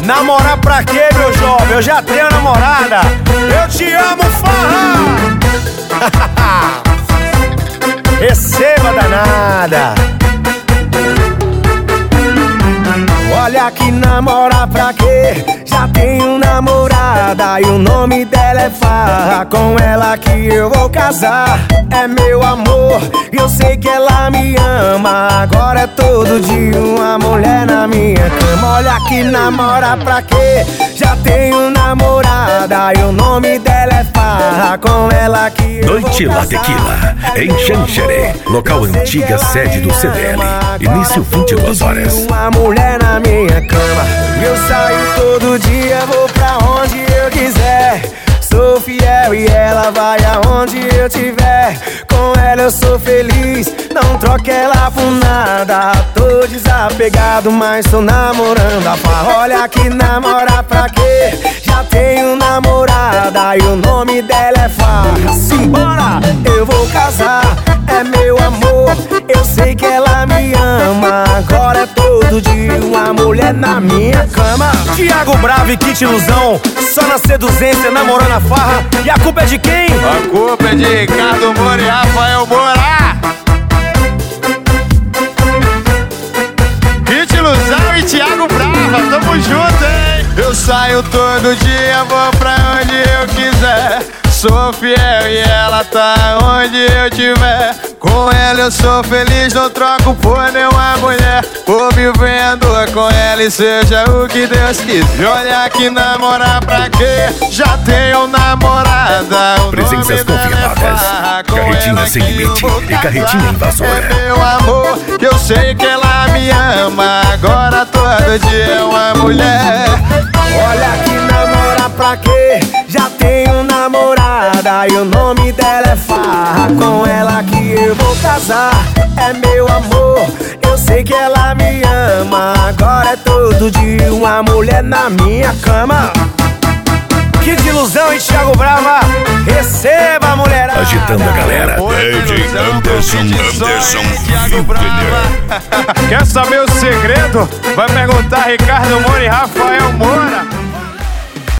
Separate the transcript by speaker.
Speaker 1: Namorar pra quê, meu jovem? Eu já tenho namorada. Eu te amo, farra. Receba, danada. Olha que namorar pra quê? Já tenho namorada e o nome dela é Farra. Com ela que eu vou casar. É meu amor, eu sei que ela me ama. Agora é todo dia uma mulher na minha cama. Olha que namorar pra quê? Já tenho namorada e o nome dela é Farra. Com ela que eu
Speaker 2: Noite
Speaker 1: vou
Speaker 2: La
Speaker 1: casar.
Speaker 2: Tequila, em Xanxerê, local antiga sede do CDL. Início 22 horas.
Speaker 1: Uma mulher na minha cama. Eu saio todo dia, vou pra onde eu quiser. Sou fiel e ela vai aonde eu tiver. Com ela eu sou feliz, não troco ela por nada. Tô desapegado, mas tô namorando a Farra. Olha que namorar pra quê? Já tenho namorada e o nome dela é Farra. Simbora, eu vou casar, é meu amor. Eu sei que ela me ama. Agora é todo dia uma mulher na minha cama. Thiago Bravo e Kit Ilusão, só na seduzência, namorando a Farra. E a culpa é de quem?
Speaker 3: A culpa é de Ricardo Moura e Rafael Moura. Kit Ilusão e Thiago Brava, tamo junto, hein? Eu saio todo dia, vou pra onde eu quiser. Sou fiel e ela tá onde eu tiver. Com ela eu sou feliz, não troco por nenhuma mulher. Vou vivendo com ela e seja o que Deus quiser. Olha que namorar pra quê? Já tenho namorada. O
Speaker 2: Presenças
Speaker 3: nome dela é
Speaker 2: confirmadas.
Speaker 3: Farra. Com
Speaker 2: Carretinha
Speaker 3: ela
Speaker 2: sem
Speaker 3: que eu
Speaker 2: limite
Speaker 3: vou
Speaker 2: e
Speaker 3: casar.
Speaker 2: carretinha invasora.
Speaker 3: É meu amor, eu sei que ela me ama. Agora todo dia é uma mulher.
Speaker 1: Olha que namorar pra quê? Já tenho namorada e o nome dela é Farra. Com ela que eu vou casar, é meu amor. Eu sei que ela me ama. Agora é todo dia uma mulher na minha cama. Kid Ilusão e Thiago Brava, receba a mulherada.
Speaker 2: Agitando a galera.
Speaker 3: DJ Anderson
Speaker 2: Thiago
Speaker 3: Brava. Quer saber o segredo? Vai perguntar Ricardo Moura e Rafael Moura.